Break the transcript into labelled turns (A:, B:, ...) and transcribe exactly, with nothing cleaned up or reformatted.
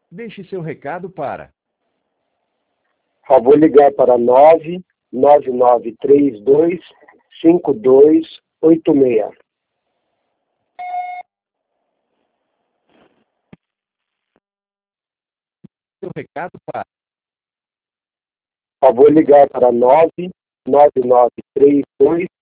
A: Deixe seu recado para...
B: Favor ligar para nove nove nove três dois cinco dois oito seis.
A: Seu recado para...
B: Favor ligar para nove nove nove três dois